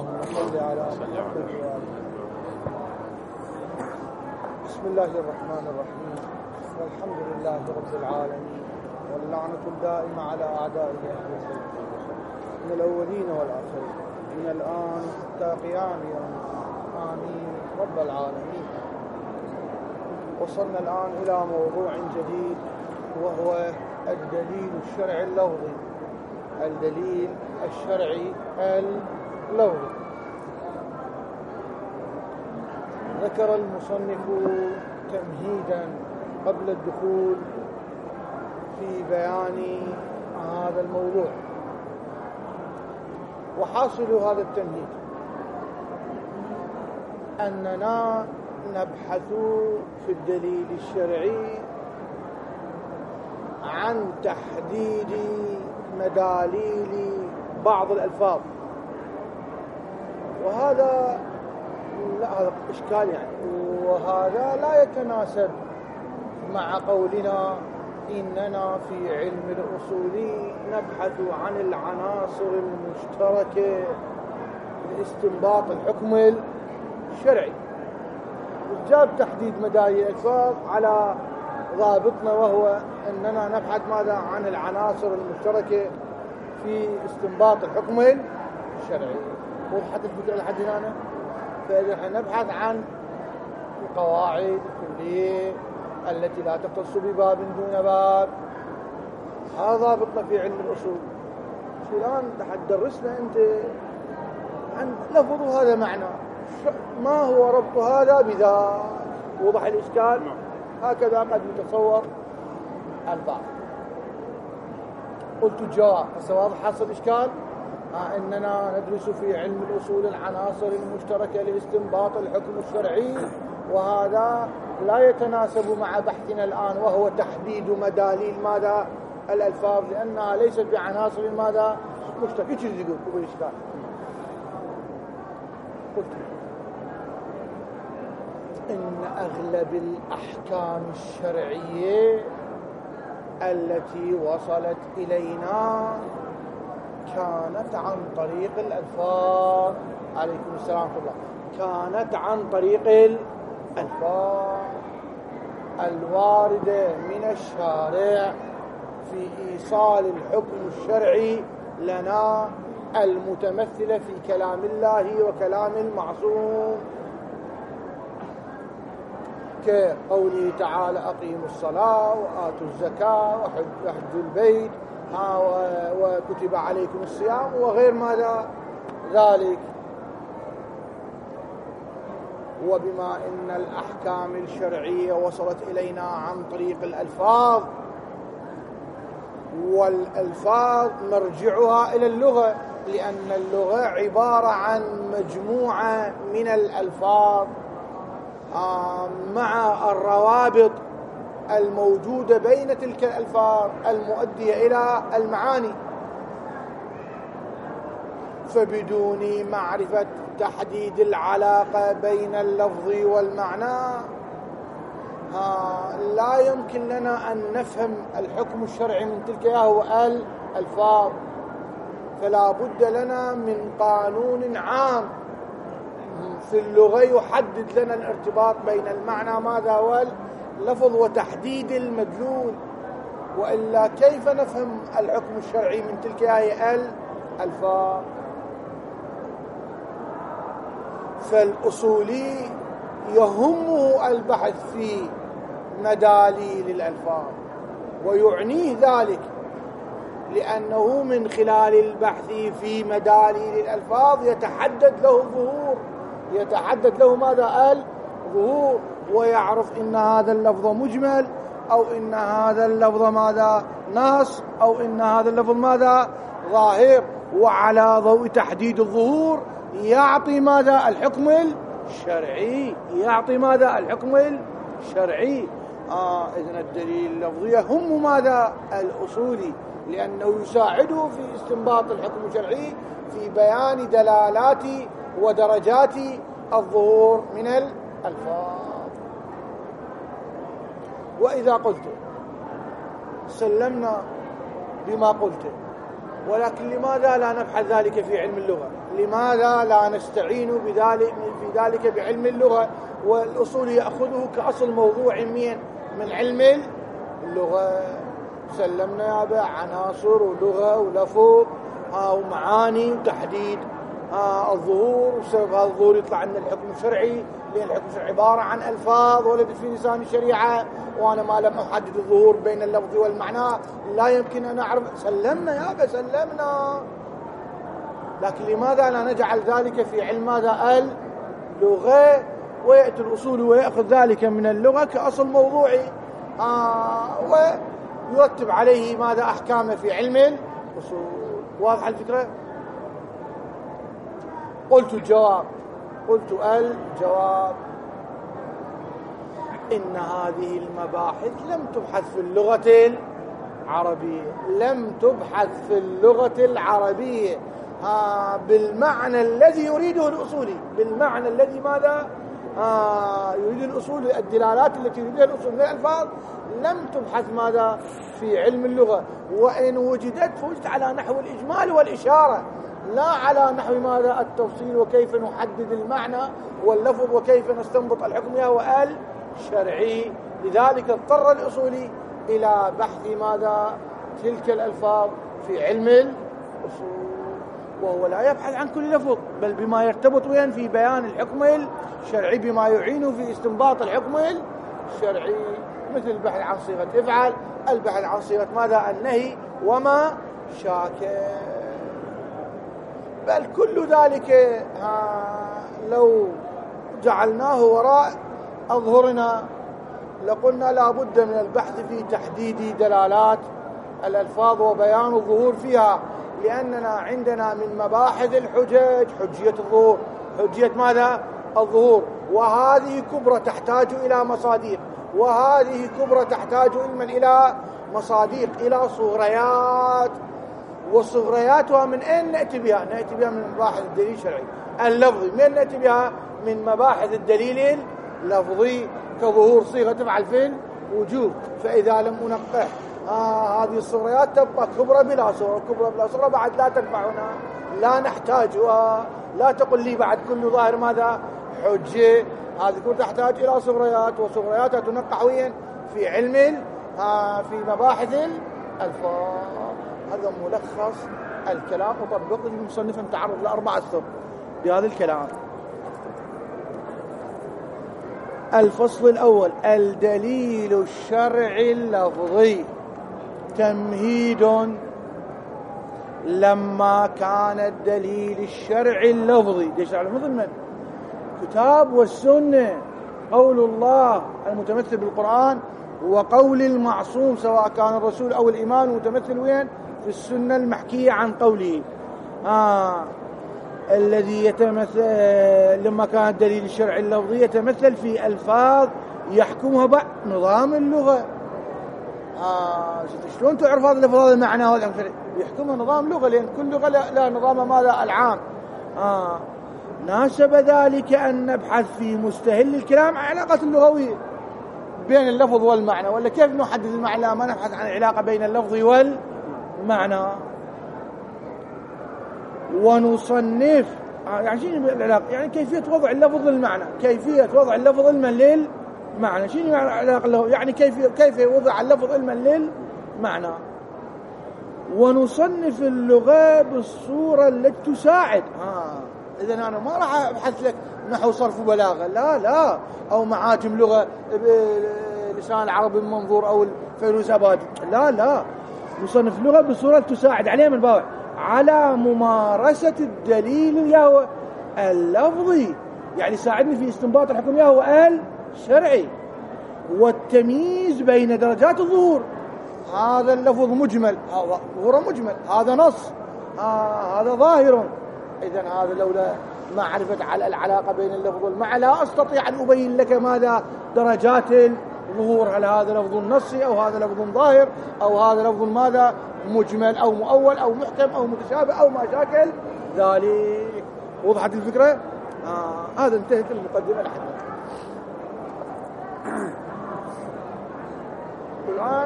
اللهم صل على محمد وآله. بسم الله الرحمن الرحيم، والحمد لله رب العالمين، واللعنة الدائمة على أعدائه من الأولين والآخرين من الآن حتى قيام يوم آمين رب العالمين. وصلنا الآن إلى موضوع جديد، وهو الدليل الشرعي اللفظي. الدليل الشرعي اللفظي. ذكر المصنف تمهيدا قبل الدخول في بيان هذا الموضوع، وحاصل هذا التمهيد أننا نبحث في الدليل الشرعي عن تحديد مداليل بعض الألفاظ، وهذا هذا إشكال وهذا لا يتناسب مع قولنا إننا في علم الأصول نبحث عن العناصر المشتركة لاستنباط الحكم الشرعي. جاب تحديد مداليل الألفاظ على ضابطنا، وهو أننا نبحث ماذا عن العناصر المشتركة في استنباط الحكم الشرعي. وضحت الفكرة لحد هنا. فإذا نبحث عن القواعد الكلية التي لا تختص بباب دون باب، هذا ضابطنا في علم الأصول. شو الآن تدرسنا أنت عن لفظ هذا معنى، ما هو ربط هذا بذا؟ وضح الإشكال. هكذا قد يتصور البعض. قلت الجواب واضح حصل إشكال. إننا ندرس في علم الأصول العناصر المشتركة لاستنباط الحكم الشرعي، وهذا لا يتناسب مع بحثنا الآن، وهو تحديد مداليل ماذا الألفاظ، لأنها ليست بعناصر ماذا مشتركة. ايش يقول بالإشكال؟ قلت إن أغلب الأحكام الشرعية التي وصلت إلينا كانت عن طريق الألفاظ. عليكم السلام ورحمة الله. كانت عن طريق الألفاظ الواردة من الشارع في إيصال الحكم الشرعي لنا، المتمثلة في كلام الله وكلام المعصوم، كقوله تعالى أقيموا الصلاة وآتوا الزكاة وحجوا البيت وكتب عليكم الصيام وغير ماذا ذلك. وبما إن الأحكام الشرعية وصلت إلينا عن طريق الألفاظ، والألفاظ مرجعها إلى اللغة، لأن اللغة عبارة عن مجموعة من الألفاظ مع الروابط الموجودة بين تلك الألفاظ المؤدية إلى المعاني. فبدون معرفة تحديد العلاقة بين اللفظ والمعنى لا يمكن لنا أن نفهم الحكم الشرعي من تلك الألفاظ. فلا بد لنا من قانون عام في اللغة يحدد لنا الارتباط بين المعنى ماذا واللفظ وتحديد المدلول، وإلا كيف نفهم الحكم الشرعي من تلك الألفاظ؟ فالأصولي يهمه البحث في مداليل الألفاظ، ويعنيه ذلك لأنه من خلال البحث في مداليل الألفاظ يتحدد له ماذا الظهور، ويعرف إن هذا اللفظ مجمل، أو إن هذا اللفظ ماذا نص، أو إن هذا اللفظ ماذا ظاهر. وعلى ضوء تحديد الظهور يعطي ماذا الحكم الشرعي، إذن الدليل اللفظي يهم ماذا الأصولي، لأنه يساعده في استنباط الحكم الشرعي في بيان دلالات ودرجات الظهور من الألفاظ. وإذا قلت سلمنا بما قلت، ولكن لماذا لا نبحث ذلك في علم اللغة؟ لماذا لا نستعين في ذلك بعلم اللغة؟ والأصول يأخذه كأصل موضوع من علم اللغة. سلمنا يا أبا عناصر ولغة ولفظ ومعاني وتحديد الظهور، وسبب هذا الظهور يطلع لنا الحكم الشرعي، لأن الحكم الشرعي عبارة عن ألفاظ ولدت في لسان الشريعة، وأنا ما لم أحدد الظهور بين اللفظ والمعنى لا يمكن أن أعرف. سلمنا يا أبا سلمنا، لكن لماذا لا نجعل ذلك في علم ماذا؟ اللغة، ويأتي الأصول ويأخذ ذلك من اللغة كأصل موضوعي ويرتب عليه ماذا؟ أحكامه في علم الأصول. واضح الفكرة؟ قلت الجواب إن هذه المباحث لم تبحث في اللغة العربية، بالمعنى الذي يريده الأصولي، بالمعنى الذي ماذا؟ يريد الأصول، الدلالات التي يريدها الأصول من الألفاظ لم تبحث ماذا؟ في علم اللغة، وإن وجدت فوجدت على نحو الإجمال والإشارة، لا على نحو ماذا؟ التفصيل، وكيف نحدد المعنى واللفظ وكيف نستنبط الحكم وهو شرعي. لذلك اضطر الأصولي إلى بحث ماذا؟ تلك الألفاظ في علم الأصول، وهو لا يبحث عن كل لفظ، بل بما يرتبط وين في بيان الحكم الشرعي، بما يعين في استنباط الحكم الشرعي، مثل البحث عن صيغة افعل، البحث عن صيغة ماذا؟ النهي وما شاكل. بل كل ذلك لو جعلناه وراء أظهرنا لقلنا لا بد من البحث في تحديد دلالات الألفاظ وبيان الظهور فيها، لأننا عندنا من مباحث الحجج حجية الظهور، حجية ماذا؟ الظهور، وهذه كبرى تحتاج إلى مصاديق، وهذه كبرى تحتاج علما إلى مصاديق، إلى صغريات، والصغرياتها من أين نأتي بها؟ نأتي بها من مباحث الدليل الشرعي اللفظي. من نأتي بها؟ من مباحث الدليل اللفظي، كظهور صيغة تفعل في الوجوب. فإذا لم أنقح هذه الصغريات تبقى كبرى بلا صغرى، كبرى بلا صغرى بعد لا تنفعنا، لا نحتاجها. لا تقل لي بعد كل ظاهر ماذا؟ حجة. هذه كلها تحتاج إلى صغريات، وصغرياتها تنقح وين؟ في علم في مباحث الألفاظ. هذا ملخص الكلام، وطبقه المصنف متعرض ل4 أسطر بهذا الكلام. الفصل الأول: الدليل الشرعي اللفظي. تمهيد: لما كان الدليل الشرعي اللفظي مثل كتاب والسنة، قول الله المتمثل بالقرآن، وقول المعصوم سواء كان الرسول أو الإمام متمثل وين؟ في السنة المحكية عن قوله. الذي يتمثل لما كان الدليل الشرعي اللفظي يتمثل في ألفاظ يحكمها بعض نظام اللغة. شلون تعرف هذا اللفظ هذا المعنى هذا؟ يحكمها نظام لغة، لأن كل لغة لا نظام ماذا؟ العام. ناسب ذلك أن نبحث في مستهل الكلام عن علاقة اللغوية بين اللفظ والمعنى، ولا كيف نحدد المعنى؟ ما نبحث عن العلاقة بين اللفظ والمعنى. ونصنف يعني شنو العلاقة؟ يعني كيفية وضع اللفظ للمعنى، كيفية وضع اللفظ علما للمعنى. شنو العلاقة له؟ يعني كيف وضع اللفظ علما للمعنى. ونصنف اللغة بالصورة التي تساعد. إذن أنا ما راح أبحث لك نحو صرف وبلاغة، لا، أو معاجم لغة لسان العربي المنظور أو الفيروزابادي، لا. نصنف اللغة بالصورة التي تساعد عليه من باوع على ممارسة الدليل يهو اللفظي، يعني ساعدني في استنباط الحكم يهو الشرعي، والتمييز بين درجات الظهور. هذا اللفظ مجمل، هذا ظهور مجمل، هذا نص، هذا ظاهر. إذن هذا لولا معرفة على العلاقة بين اللفظ والمعنى لا أستطيع أن أبين لك ماذا درجات الظهور. هل هذا لفظ نصي، أو هذا لفظ ظاهر، أو هذا لفظ ماذا؟ مجمل أو مؤول أو محكم أو متشابه أو ما شاكل ذلك. وضحت الفكرة؟ هذا انتهت المقدمة لحد الآن.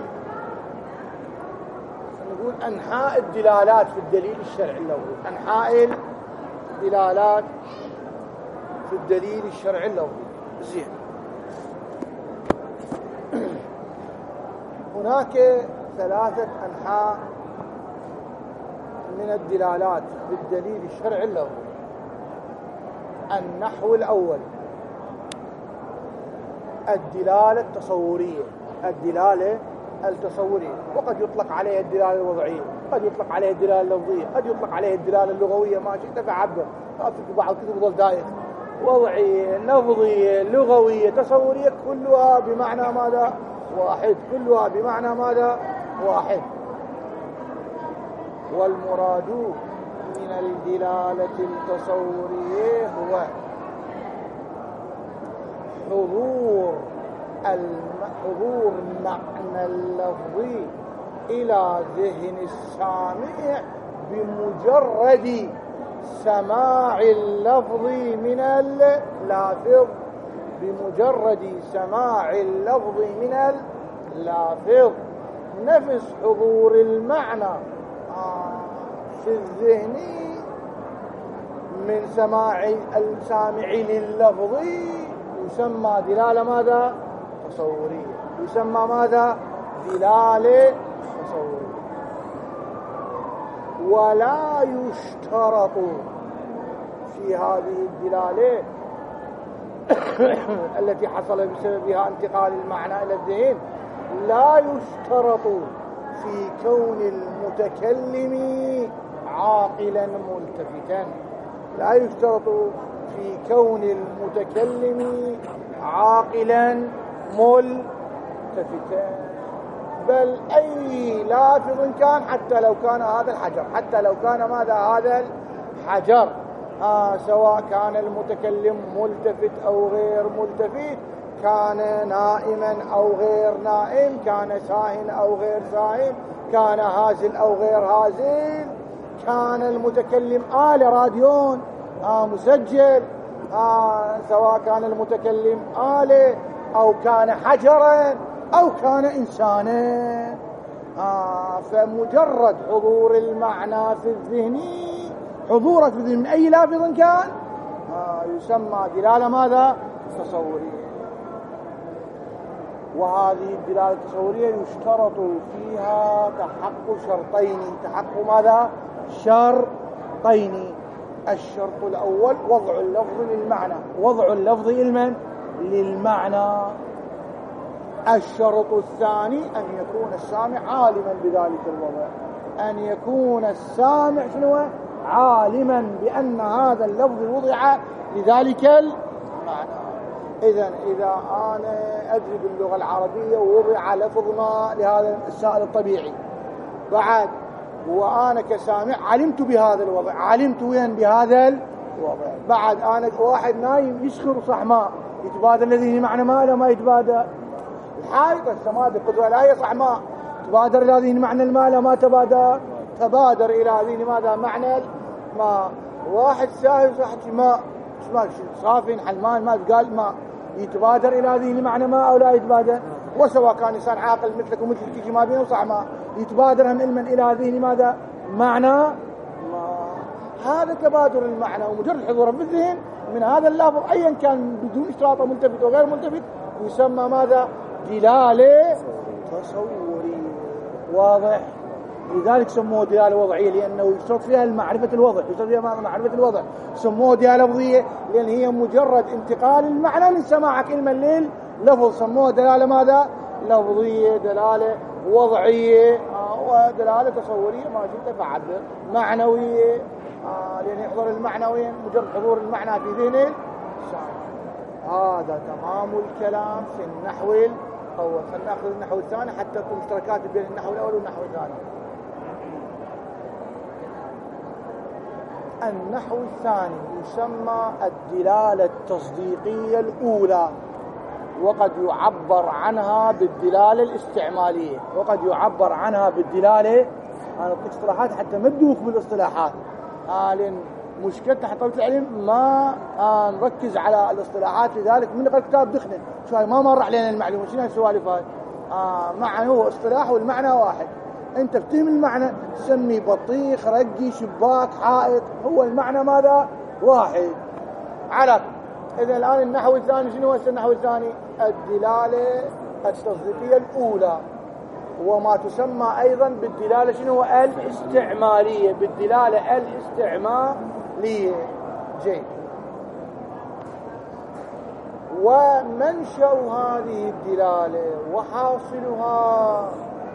نقول أنحاء الدلالات في الدليل الشرعي اللفظي. أنحاء دلالات في الدليل الشرعي اللفظي. زين، هناك 3 أنحاء من الدلالات في الدليل الشرعي اللفظي. النحو الأول الدلالة التصورية، الدلالة التصورية، وقد يطلق عليها الدلالة الوضعية، قد يطلق عليها الدلالة اللفظية، قد يطلق عليها الدلالة اللغوية، ما شئت فعبر. في بعض الكتب ظل دايخ، وضعية، لفظية، لغوية، تصورية، كلها بمعنى ماذا؟ واحد، كلها بمعنى ماذا؟ واحد. والمراد من الدلالة التصورية هو حضور معنى اللفظي إلى ذهن السامع بمجرد سماع اللفظ من اللافظ، بمجرد سماع اللفظ من اللافظ. نفس حضور المعنى في الذهن من سماع السامع لللفظ يسمى دلالة ماذا؟ تصورية. يسمى ماذا؟ دلالة تصورية. ولا يشترط في هذه الدلالة التي حصل بسببها انتقال المعنى إلى الذهن، لا يشترط في كون المتكلم عاقلا ملتفتا، لا يشترط في كون المتكلم عاقلا ملتفتا، بل أي لافظ كان، حتى لو كان هذا الحجر، حتى لو كان ماذا؟ هذا الحجر، سواء كان المتكلم ملتفت أو غير ملتفت، كان نائما أو غير نائم، كان ساهن أو غير ساهن، كان هازل أو غير هازل، كان المتكلم آلة راديون مسجل، سواء كان المتكلم آلة أو كان حجرا أو كان إنسانا، فمجرد حضور المعنى في الذهن، حضوره في الذهن من أي لافظ كان، يسمى دلالة ماذا؟ تصورية. وهذه الدلالة التصورية يشترط فيها تحقق شرطين. تحقق ماذا؟ شرطين. الشرط الأول وضع اللفظ للمعنى، وضع اللفظ للمعنى. الشرط الثاني أن يكون السامع عالما بذلك الوضع، أن يكون السامع شنو؟ عالما بأن هذا اللفظ وضع لذلك المعنى. إذا أنا أدري باللغة العربية ووضع لفظ ما لهذا السائل الطبيعي، بعد وأنا كسامع علمت بهذا الوضع، علمت وين بهذا الوضع، بعد أنا واحد نايم يسخر صحماء، يتبادل الذي معنى ما لا ما يتبادل الحائط السماد القدوة لا يصح ماء، تبادر إلى ذهن معنى الماء لا ما تبادر إلى ذهن ماذا؟ معنى الماء. واحد ساهل صحة الماء صافي حلمان ما قال ماء، يتبادر إلى ذهن معنى ماء أو لا يتبادر؟ وسواء كان إنسان عاقل مثلك ومثلك يجي ما بينه صح ماء، يتبادر هم علما إلى ذهن ماذا؟ معنى ماء. هذا تبادر المعنى ومجرد حضوره في الذهن من هذا اللفظ أيا كان بدون اشتراط ملتفت وغير ملتفت يسمى ماذا؟ دلالة تصورية. واضح؟ لذلك سموه دلالة وضعية، لأنه يشترط فيها معرفة الوضع، يشترط فيها معرفة الوضع. سموه دلالة لفظية لأن هي مجرد انتقال المعنى من سماعك علما لللفظ. سموه دلالة ماذا؟ لفظية، دلالة وضعية، ودلالة تصورية ما شئت فعبر، معنوية، لأن يحضر المعنوي مجرد حضور المعنى في ذهن السامع. هذا تمام الكلام في النحو الأول. فلنأخذ النحو الثاني حتى تكون مشتركات بين النحو الأول والنحو الثاني. النحو الثاني يسمى الدلالة التصديقية الأولى، وقد يعبر عنها بالدلالة الاستعمالية، وقد يعبر عنها بالدلالة. أنا أعطيك اصطلاحات حتى ما تدوخ بالاصطلاحات، لأن مشكلتنا حتى طلبة العلم ما نركز على الاصطلاحات، لذلك من نقرأ كتاب دخنة شوي ما مر علينا المعلومة. شنو السوالف هاي؟ معنى هو اصطلاح والمعنى واحد. أنت بتهم المعنى تسمي بطيخ، رقي، شباك، حائط، هو المعنى ماذا؟ واحد على. إذا الآن النحو الثاني شنو هو النحو الثاني؟ الدلالة التصديقية الأولى، وما تسمى أيضا بالدلالة شنو هو؟ الاستعمالية، بالدلالة الاستعمالية. جيد. ومنشأ هذه الدلالة وحاصلها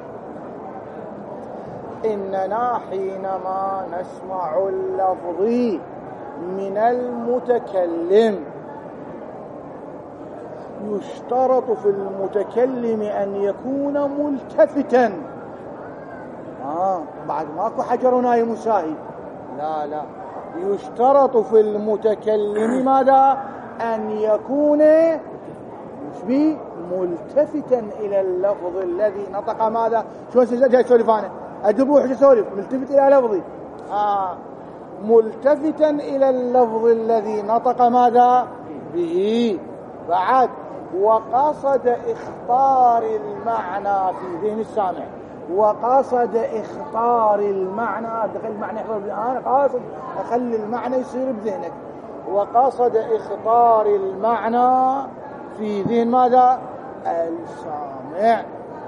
إننا حينما نسمع اللفظ من المتكلم يشترط في المتكلم أن يكون ملتفتا. بعد ماكو حجر نايم مساهي، لا، يشترط في المتكلم ماذا؟ أن يكون ملتفتا إلى اللفظ الذي نطق ماذا؟ شو جاي سولف أنا أدبوح سولف ملتفت إلى لفظي. ملتفتا إلى اللفظ الذي نطق ماذا به. بعد وقصد إخطار المعنى في ذهن السامع، وقصد إخطار المعنى، دخل المعنى يحضر بالآن، قاصد أخلي المعنى يصير بذهنك، وقصد إخطار المعنى في ذهن ماذا؟ السامع.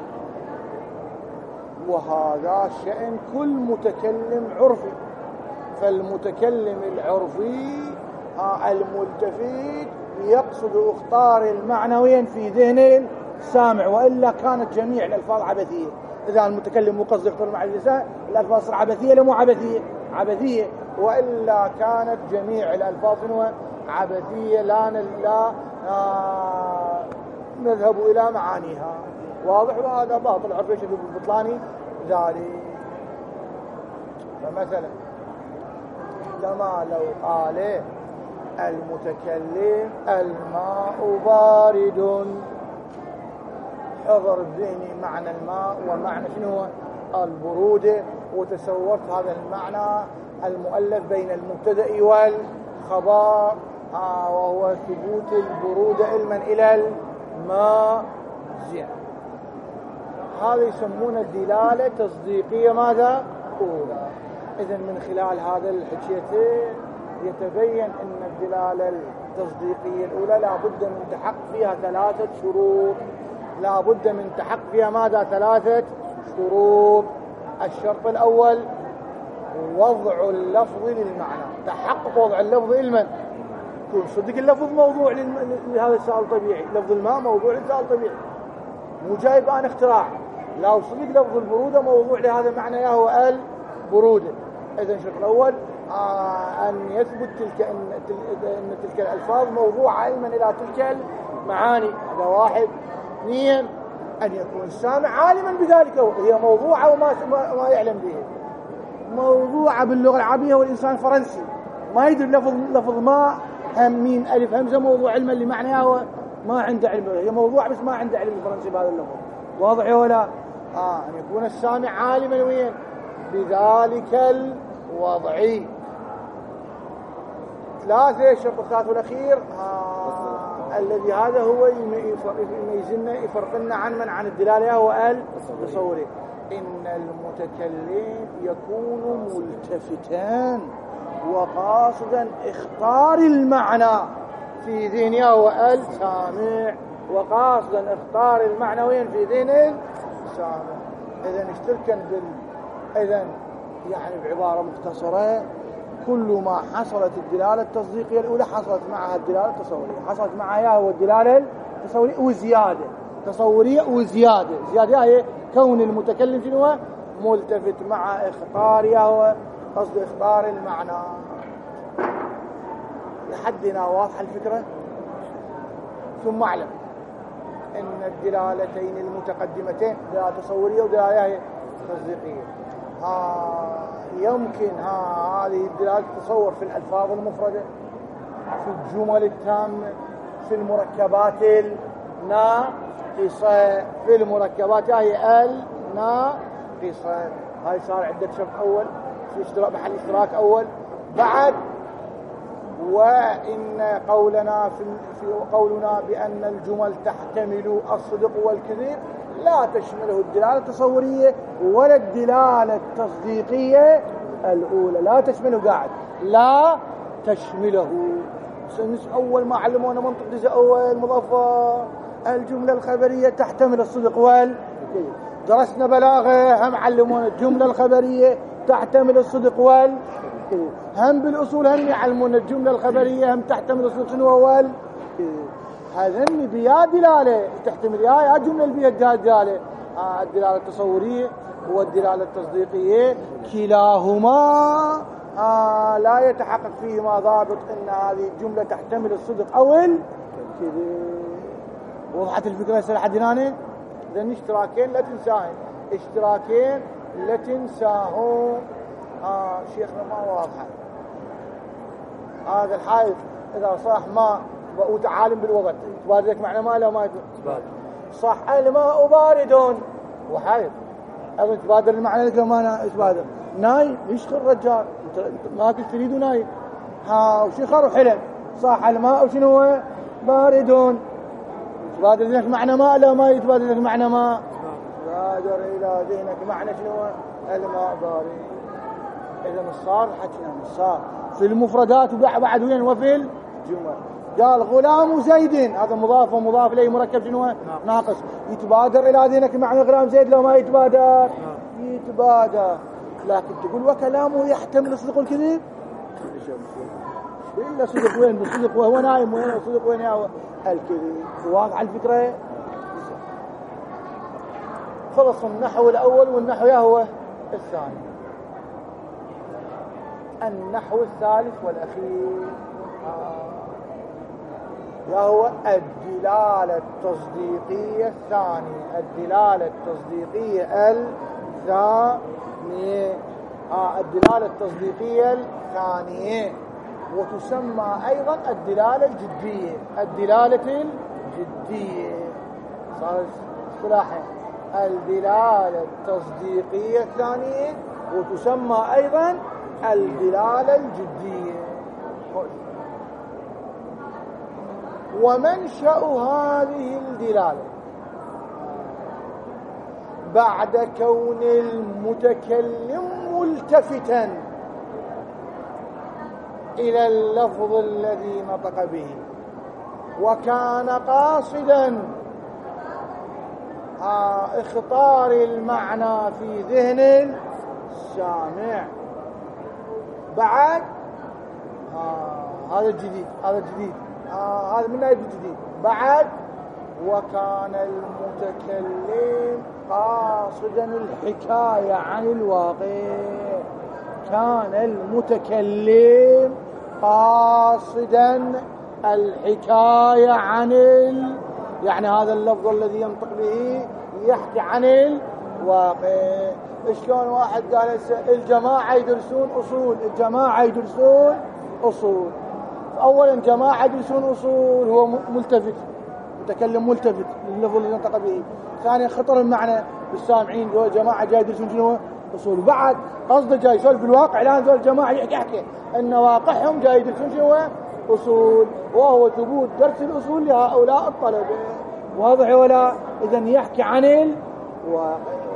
وهذا شأن كل متكلم عرفي. فالمتكلم العرفي الملتفت يقصد اخطار المعنويا في ذهن السامع، وإلا كانت جميع الألفاظ عبثية. إذا المتكلم مو قصد يخطر مع اللسان الألفاظ صار عبثية لمو عبثية، وإلا كانت جميع الألفاظ عبثية لا نذهب إلى معانيها. واضح؟ وهذا باطل عرفي شديد البطلاني ذلك. فمثلا كما لو قال المتكلم الماء بارد، حضر بذهني معنى الماء ومعنى شنو هو؟ البرودة، وتصورت هذا المعنى المؤلف بين المبتدأ والخبر، وهو ثبوت البرودة علما إلى الماء. زين، هذا يسمونه الدلالة تصديقية ماذا؟ أولى. إذن من خلال هذا الحكيتين يتبين أن الدلالة التصديقية الأولى لابد من تحقق فيها 3 شروط. لابد من تحقق فيها ماذا؟ 3 شروط. الشرط الأول وضع اللفظ للمعنى، تحقق وضع اللفظ علما. يكون صدق اللفظ موضوع لهذا السؤال طبيعي، لفظ الماء موضوع للسؤال طبيعي، مو جايب أنا اختراع. لو صدق لفظ البرودة موضوع لهذا معنى هو البرودة. إذن الشرط الأول أن يثبت أن تلك الألفاظ موضوعة علما إلى تلك المعاني. هذا واحد. 2 أن يكون السامع عالما بذلك، هي موضوعة وما يعلم به. موضوعة باللغة العربية والإنسان فرنسي ما يدري لفظ ما همين ألف همزة موضوع علما لمعناه وما عنده علم، هي موضوع بس ما عنده علم الفرنسي بهذا اللفظ. واضح ولا؟ أن يكون السامع عالما وين بذلك الوضع. 3 الشرط الثالث والأخير الذي هذا هو يميزنا يفرقنا عن الدلالة هو التصوري. إن المتكلم يكون ملتفتا وقاصدا اختار المعنى في ذهنه هو السامع، وقاصدا اختار المعنى وين في ذهن السامع. إذن اشتركا إذن يعني بعبارة مختصرة كل ما حصلت الدلالة التصديقية الأولى حصلت معها الدلالة التصورية، حصلت معها هو الدلالة التصورية وزيادة، تصورية وزيادة. زيادة هي كون المتكلم شنو ملتفت مع إخطارها هو قصد إخطار المعنى. لحدنا واضحة الفكرة؟ ثم اعلم أن الدلالتين المتقدمتين دلالة تصورية ودلالة تصديقية يمكن هذه الدلالة تتصور في الألفاظ المفردة، في الجمل التامة، في المركبات الناقصة. في المركبات هي الناقصة. هاي صار عندك شرط أول في اشتراك محل اشتراك أول. بعد وإن قولنا في قولنا بأن الجمل تحتمل الصدق والكذب لا تشمله الدلالة التصورية ولا الدلالة التصديقية الأولى، لا تشمله. قاعد لا تشمله. أول ما علمونا منطق جزء أول مضافة، الجملة الخبرية تحتمل الصدق والكذب. درسنا بلاغة هم علمونا الجملة الخبرية تحتمل الصدق والكذب. هم بالأصول هم يعلمونا الجملة الخبرية هم تحتمل الصدق شنو والكذب. هذن بيا دلالة تحتمل يا جملة البيد دلالة، الدلالة التصورية والدلالة التصديقية كلاهما لا يتحقق فيهما ضابط ان هذه الجملة تحتمل الصدق او الكذب. وضحت الفكرة هسه لحد هنا؟ اذا اشتراكين لا تنساهن، اشتراكين لا تنساهم. شيخنا ما واضحة هذا الحائط اذا صح ما وتعالم بالوضع تبادر لك معنى ما لا ما تبادر صح الماء بارد وحائط ايضا تبادر المعنى لك ما تبادر نايم يشخر الرجال ما كنت تريد نايم وشخر وحلم صح الماء وشنو هو بارد تبادر لك معنى ما لا ما يتبادر لك معنى ما تبادر الى ذهنك معنى شنو هو الماء بارد. اذا الصار حكينا الصار في المفردات وبعد وين وفي الجمل. قال غلام زيد هذا مضاف ومضاف اليه مركب شنو ناقص يتبادر الى ذهنك معنى غلام زيد لو ما يتبادر يتبادر. لكن تقول وكلامه يحتمل الصدق والكذب الا صدق وين بالصدق وهو نايم وين الصدق وين يا الكذب. واضح الفكره. خلص النحو الاول والنحو يا هو الثاني. النحو الثالث والاخير وهو الدلالة التصديقية الثانية. الدلالة التصديقية الثانية الدلالة التصديقية الثانية وتسمى أيضا الدلالة الجدية. الدلالة الجدية صار اصطلاحا الدلالة التصديقية الثانية وتسمى أيضا الدلالة الجدية. ومنشأ هذه الدلالة بعد كون المتكلم ملتفتا إلى اللفظ الذي نطق به وكان قاصدا اخطار المعنى في ذهن السامع. بعد هذا الجديد هذا من ناحية الجديد. بعد وكان المتكلم قاصدا الحكاية عن الواقع. كان المتكلم قاصدا الحكاية عن يعني هذا اللفظ الذي ينطق به يحكي عن الواقع. شلون واحد قال الجماعة يدرسون أصول الجماعة يدرسون أصول. أولا جماعة يدرسون أصول هو ملتفت متكلم ملتفت لللفظ اللي ينطق به. ثانيا خطر المعنى بالسامعين هو جماعة جاي يدرسون شنو أصول. بعد قصده جاي يسولف بالواقع الآن ذول الجماعة يحكي أن واقعهم جاي يدرسون شنو أصول وهو ثبوت درس الأصول لهؤلاء الطلبة. واضح ولا؟ إذن يحكي عن الواقع.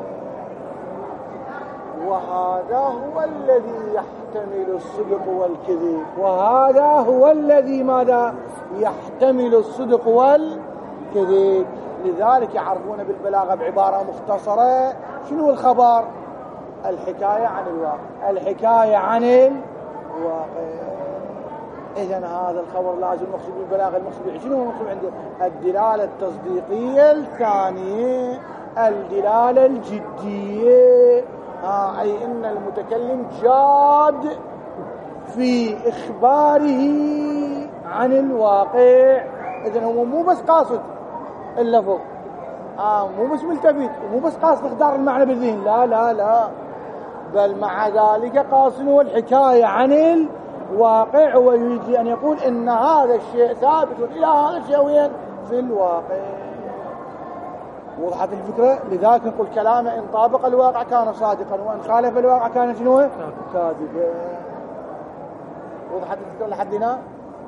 وهذا هو الذي يحتمل الصدق والكذب. وهذا هو الذي ماذا يحتمل الصدق والكذب. لذلك يعرفون بالبلاغة بعبارة مختصرة شنو الخبر؟ الحكاية عن الواقع. الحكاية عن الواقع. إذن هذا الخبر لازم المقصود بالبلاغة المقصود شنو المقصود عنده؟ الدلالة التصديقية الثانية الدلالة الجدية. أي إن المتكلم جاد في إخباره عن الواقع. إذن هو مو بس قاصد اللفظ مو بس ملتفت ومو بس قاصد إخدار المعنى بالذهن لا لا لا بل مع ذلك قاصد هو الحكاية عن الواقع ويريد أن يقول إن هذا الشيء ثابت إلى هذا الشيء وين في الواقع. وضحت الفكرة. لذلك نقول كلامه إن طابق الواقع كان صادقا وإن خالف الواقع كان شنو كاذبا. وضحت الفكرة لحد هنا.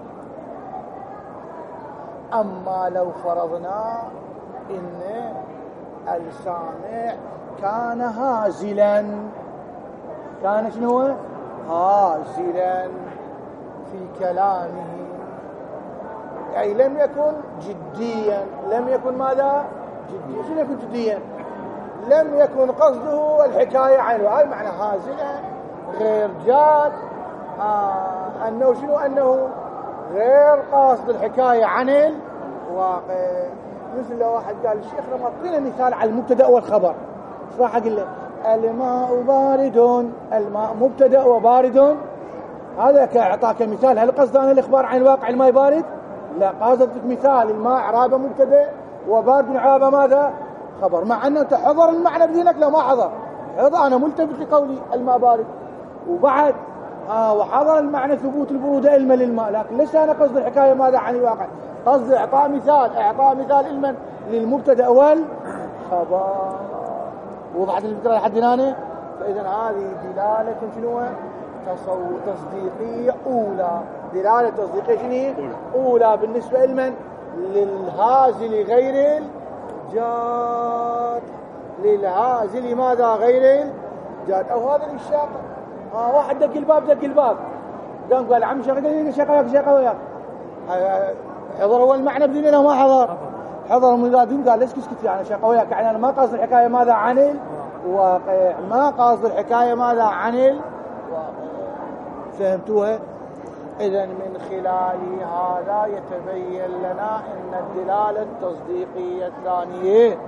أما لو فرضنا إن السامع كان هازلا كان شنو هازلا في كلامه، أي لم يكن جديا. لم يكن ماذا؟ جديا. شنو يكون جديا؟ لم يكن قصده الحكاية عن الواقع، معنى هازلة غير جاد. أنه شنو؟ أنه غير قاصد الحكاية عن الواقع. مثل لو واحد قال الشيخ لما أعطينا مثال على المبتدأ والخبر، ايش راح أقول له؟ الماء بارد، الماء مبتدأ وبارد، هذا كأعطاك مثال. هل قصد أنا الإخبار عن الواقع الماء بارد؟ لا، قصدك مثال الماء عرابة مبتدأ وبارد عرابة ماذا؟ خبر. مع أنه تحضر المعنى بدينك، لا ما حضر. حضر أنا ملتفت لقولي الماء بارد، وبعد وحضر المعنى ثبوت البرودة علما للماء، لكن ليس أنا قصد الحكاية ماذا عن الواقع، قصد إعطاء مثال علما للمبتدأ والخبر. وضحت الفكرة لحد هنا؟ فإذا هذه دلالة شنو؟ تصديقية أولى. دلالة تصديقية شنو؟ أولى بالنسبة لمن؟ للهازل غير الجاد. للهازل ماذا؟ غير الجاد. أو هذا الشاق، واحد دق الباب قام قال عم شيخ وياك حضر هو المعنى بديننا ما حضر من قادم قال ليش كسكت يعني شيخ وياك، يعني أنا ما قاصد الحكاية ماذا عن الواقع، ما قاصد الحكاية ماذا عن الواقع. فهمتوها؟ إذن من خلال هذا يتبين لنا أن الدلالة التصديقية الثانية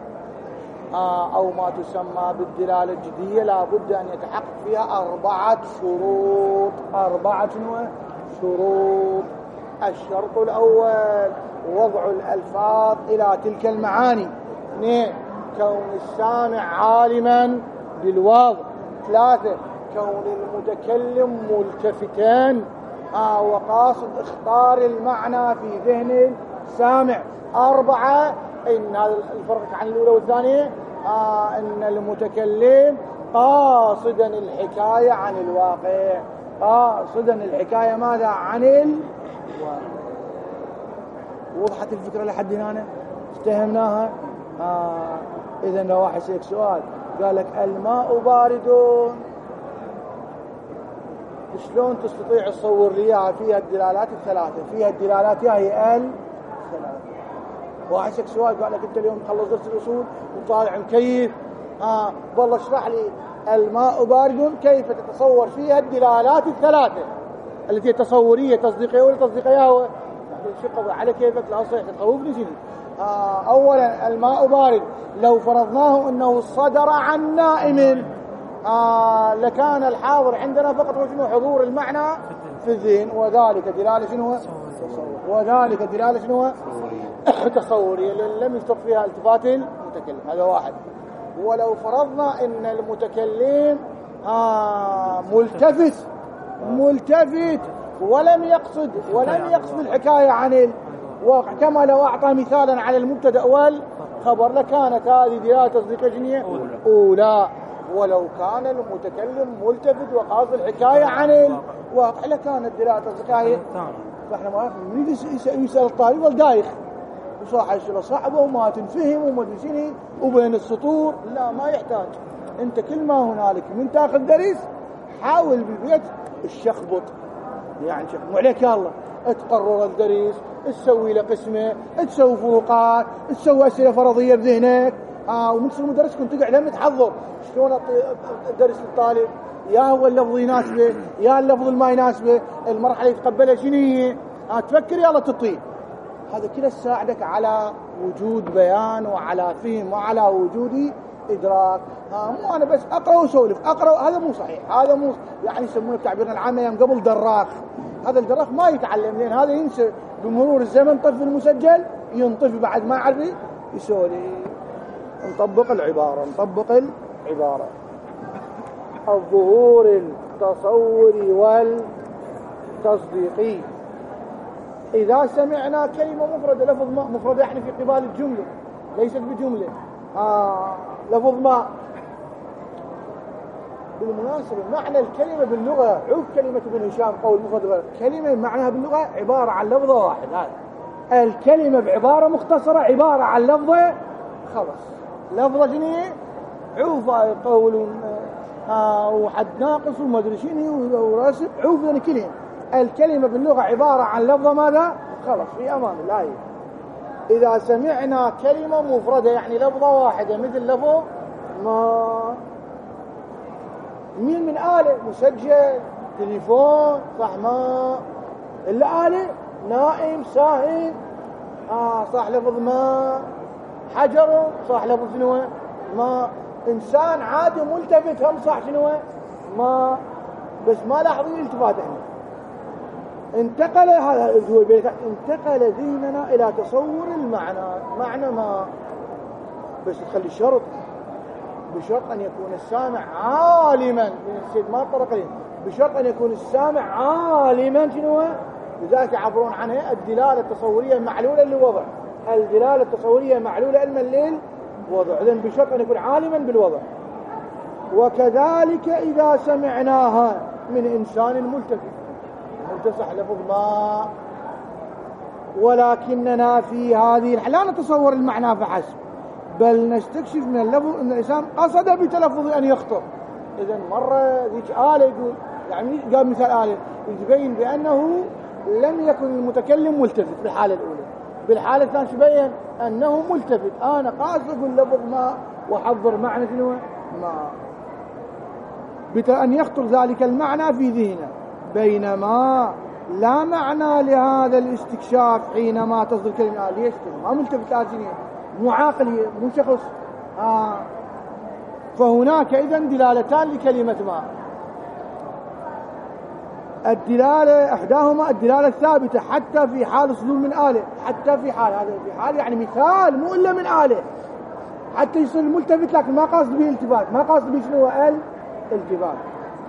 أو ما تسمى بالدلالة الجدية لا بد أن يتحقق فيها 4 شروط. 4 شروط. الشرط الأول وضع الألفاظ إلى تلك المعاني. 2 كون السامع عالما بالواضح. 3 كون المتكلم ملتفتان وقاصد اختار المعنى في ذهن السامع. 4 إن هذا الفرق عن الأولى والثانية، إن المتكلم قاصدا الحكاية عن الواقع. قاصدا الحكاية ماذا عن الواقع. وضحت الفكرة لحد هنا؟ افتهمناها؟ إذا لو واحد يسألك سؤال قال لك الماء بارد، شلون تستطيع تصور لي اياها؟ فيها الدلالات الثلاثة، فيها الدلالات هي الثلاثة. واحد يسألك سؤال قال لك انت اليوم تخلص درس الأصول وطالع مكيف، والله اشرح لي الماء بارد كيف تتصور فيها الدلالات الثلاثة التي تصورية تصديقية ولا تصديقية. هو شقة على كيفك، لا صحيح تخوفني شنو. أولا الماء بارد لو فرضناه أنه صدر عن نائم لكان الحاضر عندنا فقط وشنو؟ حضور المعنى في الذهن، وذلك دلالة شنو؟ وذلك دلالة شنو؟ تصورية لم يشترط فيها التفات المتكلم. هذا واحد. ولو فرضنا أن المتكلم ملتفت ولم يقصد الحكاية عن الواقع، كما لو أعطى مثالا على المبتدأ والخبر لكانت هذه دلالة تصديقية أولى. ولو كان المتكلم ملتفت وقاصد الحكاية عن الواقع لكانت دلالة تصديقية. فاحنا ما نريد يسأل الطالب والدايخ وصاحة الشيء صعبة وما تنفهم وما تنسيني وبين السطور، لا ما يحتاج. انت كل ما هنالك من تاخذ درس حاول بالبيت الشخبط، يعني شخبط مو عليك يا الله تقرر الدرس، تسوي له قسمه، تسوي فروقات، تسوي أسئلة فرضية بذهنك. ومثل المدرس كنت تقعد هم تحضر شلون الدرس للطالب، يا هو اللفظ يناسبه يا اللفظ ما يناسبه، المرحلة يتقبلها شنو هي، تفكر يلا تطيع. هذا كله يساعدك على وجود بيان وعلى فهم وعلى وجود إدراك. مو أنا بس أقرأ وسولف أقرأ، هذا مو صحيح. هذا مو يعني يسمونه بتعبيرنا العام يوم قبل دراخ. هذا الدراخ ما يتعلم، لأن هذا ينسى بمرور الزمن طفل المسجل ينطفي بعد ما يعرف يسولف. نطبق العبارة. الظهور التصوري والتصديقي. إذا سمعنا كلمة مفردة، لفظ ماء مفردة يعني في قبال الجملة ليست بجملة، لفظ ماء. بالمناسبة معنى الكلمة باللغة، عوف كلمة ابن هشام قول مفرد، كلمة معناها باللغة عبارة عن لفظة واحد. هذا الكلمة بعبارة مختصرة عبارة عن لفظة خلص. لفظة شنية عوف قول وحد ناقص وما ادري شنو وراسب عوف ذن كلمة. الكلمة باللغة عبارة عن لفظة ماذا؟ خلاص في أمان الله. إذا سمعنا كلمة مفردة يعني لفظة واحدة مثل لفظ ما، مين من آلة؟ مسجل، تليفون، صح ما، إلا آلة، نائم، ساهن، صح لفظ ما، حجر، صح لفظ شنو؟ ما، إنسان عادي ملتفت هم صح شنو؟ ما، بس ما لاحظين الالتفات احنا. انتقل هذا انتقل ذهننا إلى تصور المعنى، معنى ما، بس تخلي شرط، بشرط أن يكون السامع عالما من السيد ما الطرق لي، بشرط أن يكون السامع عالما شنو؟ لذلك يعبرون عنها الدلالة التصورية معلولة للوضع، الدلالة التصورية معلولة علما للوضع، إذن بشرط أن يكون عالما بالوضع. وكذلك إذا سمعناها من إنسان ملتفت ملتصح لفظ ما، ولكننا في هذه لا نتصور المعنى فحسب، بل نستكشف من اللفظ أن الإنسان قصد بتلفظ أن يخطر. إذن مرة ذيك آلة يقول، يعني قال مثال آلة يبين بأنه لم يكن المتكلم ملتفت بالحالة الأولى، بالحالة الثانية يبين أنه ملتفت، أنا قاصد أقول لفظ ما وحضر معنى شنو؟ ما، أن يخطر ذلك المعنى في ذهنه، بينما لا معنى لهذا الاستكشاف حينما تصدر كلمة. ليش ما ملتفت آجنين، مو عاقل، مو شخص. فهناك إذن دلالتان لكلمة ما، الدلالة إحداهما الدلالة الثابتة حتى في حال صدور من آلة، حتى في حال، هذا في حال يعني مثال مو إلا من آلة، حتى يصير الملتفت لكن ما قاصد به التفات، ما قاصد به شنو الالتفات.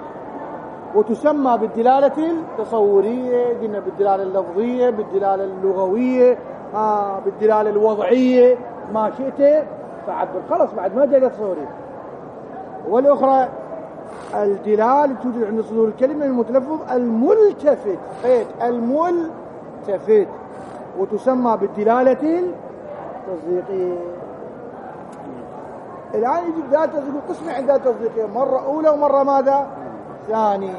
وتسمى بالدلالة التصورية، قلنا بالدلالة اللفظية، بالدلالة اللغوية، بالدلالة الوضعية، ما شئت فعبر، خلاص بعد ما جاء تصورية. والأخرى الدلالة توجد عند صدور الكلمة المتلفظ الملتفت، الملتفت، وتسمى بالدلالة التصديقية. الآن يجي دلالة التصديقية، قسم عند دلالة التصديقية، مرة أولى ومرة ماذا؟ ثانية.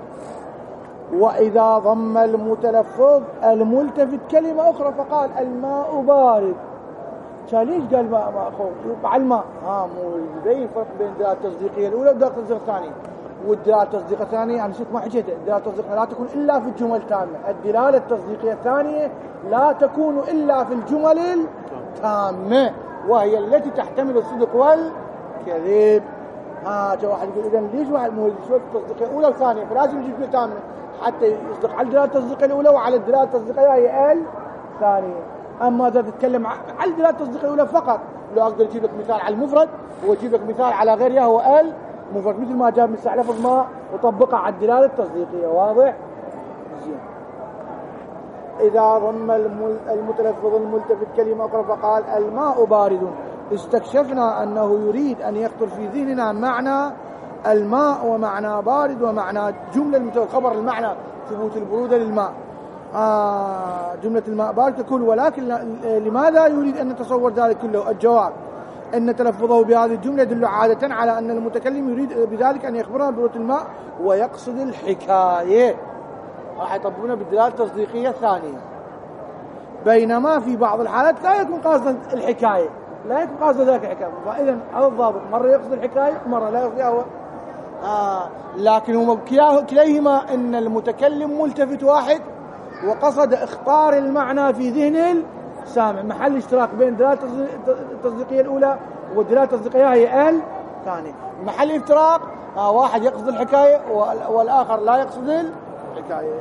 وإذا ضم المتلفظ الملتفت كلمة أخرى فقال الماء بارد، ليش قال ماء أخوه؟ يوقع الماء، مو يبين فرق بين الدلالة التصديقية الأولى والدلالة التصديقية الثانية. والدلالة التصديقية الثانية أنا شفت ما حكيت، الدلالة التصديقية لا تكون إلا في الجمل التامة، الدلالة التصديقية الثانية لا تكون إلا في الجمل التامة، وهي التي تحتمل الصدق والكذب. جو واحد يقول إذن ليش واحد مو شو التصديقية الأولى والثانية، فلازم يجيب له ثامنة حتى يصدق على الدلالة التصديقية الأولى وعلى الدلالة التصديقية هي الثانية. أما إذا تتكلم على الدلالة التصديقية الأولى فقط، لو أقدر أجيب لك مثال على المفرد وأجيب لك مثال على غيرها هو المفرد، مثل ما جاب مثال لفظ ما وطبقها على الدلالة التصديقية. واضح؟ زين. إذا ضم المتلفظ الملتفت كلمة أخرى فقال الماء بارد، استكشفنا أنه يريد أن يخطر في ذهننا معنى الماء ومعنى بارد ومعنى جملة خبر المعنى ثبوت البرودة للماء، جملة الماء بارد تكون. ولكن لماذا يريد أن نتصور ذلك كله؟ الجواب أن تلفظه بهذه الجملة يدل عادة على أن المتكلم يريد بذلك أن يخبرنا ببرودة الماء ويقصد الحكاية، راح يطبقنا بالدلالة التصديقية الثانية. بينما في بعض الحالات لا يكون قاصدا الحكاية، لا يكون قاصد ذلك الحكاية، فإذن هذا الضابط مرة يقصد الحكاية ومرة لا يقصدها. لكن هما كليهما أن المتكلم ملتفت واحد وقصد اختار المعنى في ذهن السامع، محل اشتراك بين الدلالة التصديقية الأولى والدلالة التصديقية هي الثانية، محل افتراق واحد يقصد الحكاية والآخر لا يقصد الحكاية.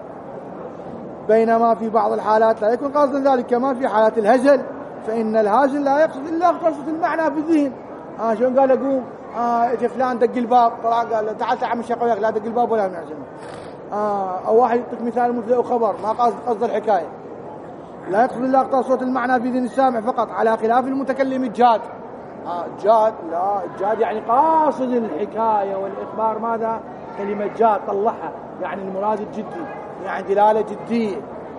بينما في بعض الحالات لا يكون قاصدا ذلك، كما في حالات الهزل، فإن الهازل لا يقصد إلا قصد المعنى في الذهن. شلون قال أقوم اجى فلان دق الباب، طلع قال تعال تعال مش وياك، لا دق الباب ولا منعزم. أو واحد يعطيك مثال مبتدأ وخبر ما قصد الحكاية، لا يقصد إلا اقتضاء صوت المعنى في ذهن السامع فقط، على خلاف المتكلم الجاد. جاد لا، الجاد يعني قاصد الحكاية والإخبار، ماذا؟ كلمة جاد طلعها يعني المراد الجدي، يعني دلالة جدية.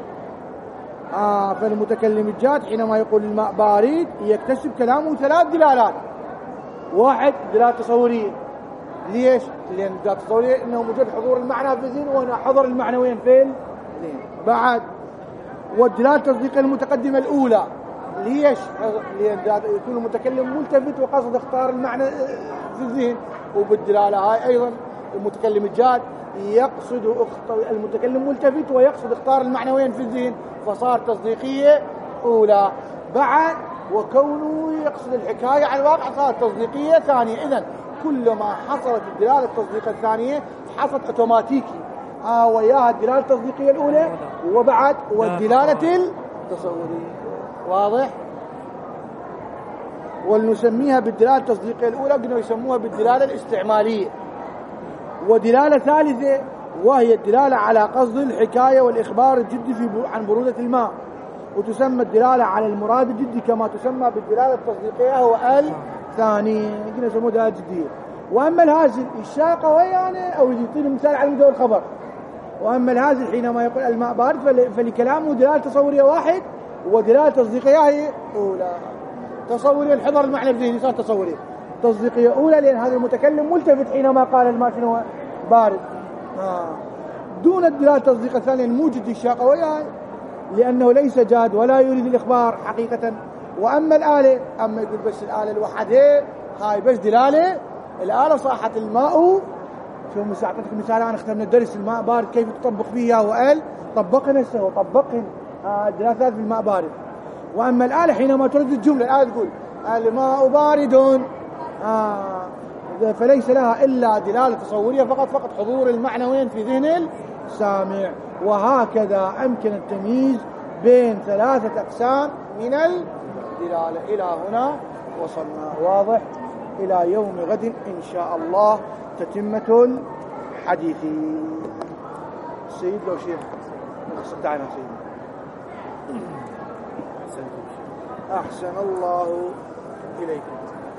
فالمتكلم الجاد حينما يقول الماء بارد يكتسب كلامه ثلاث دلالات. واحد دلالة تصورية، ليش؟ لأن الدلالة التصورية إنه مجرد حضور المعنى في الذهن، وهنا حضر المعنى وين؟ في الذهن. بعد والدلالة التصديقية المتقدمة الأولى ليش؟ لأن يكون المتكلم ملتفت وقصد اختار المعنى في الذهن، وبالدلالة هاي أيضا المتكلم الجاد يقصد المتكلم ملتفت ويقصد اختار المعنى وين؟ في الذهن، فصار تصديقية أولى. بعد وكونه يقصد الحكاية على الواقع صار تصديقية ثانية. إذن كلما حصلت الدلالة التصديقية الثانية حصلت أوتوماتيكي وياها الدلالة التصديقية الأولى وبعد والدلالة التصورية. واضح؟ ولنسميها بالدلالة التصديقية الأولى قلنا يسموها بالدلالة الاستعمالية. ودلالة ثالثة وهي الدلالة على قصد الحكاية والإخبار الجدي عن برودة الماء، وتسمى الدلالة على المراد الجدي كما تسمى بالدلالة التصديقية هو الثاني، قلنا يسموها دلالة جدية. وأما الهازل الشاقة ويعني أو يعطينا مثال على مدى الخبر. وأما الهازل حينما يقول الماء بارد فلكلامه دلالة تصورية واحد ودلالة تصديقية هي أولى. تصورية الحضر المعنى الذهني صار تصورية، تصديقية أولى لأن هذا المتكلم ملتفت حينما قال الماء شنو بارد. دون الدلالة التصديقية الثانية الموجد الشاقة ويعني لأنه ليس جاد ولا يريد الإخبار حقيقة. وأما الآلة أما يقول بس الآلة لوحدها هاي بس دلالة الآلة صاحت الماء. شو مساعدتكم مثال أنا اخترنا الدرس الماء بارد كيف تطبق فيها وقال طبقنا هسه طبقهن الدلالات في الماء بارد. وأما الآلة حينما ترد الجملة الآلة تقول الماء بارد فليس لها إلا دلالة تصورية فقط حضور المعنى وين؟ في ذهن السامع. وهكذا أمكن التمييز بين ثلاثة أقسام من الدلالة. إلى هنا وصلنا. واضح؟ إلى يوم غد إن شاء الله تتمة الحديث. السيد لو شيخ صدعنا سيدنا. أحسن الله إليكم.